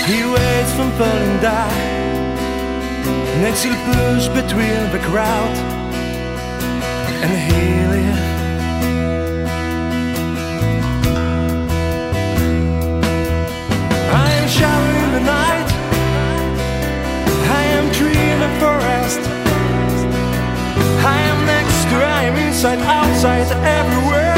He waits from falling dark next to the push between the crowd and he lives. I am showering in the night, I am dreaming the forest, I am next to, I am inside, outside, everywhere.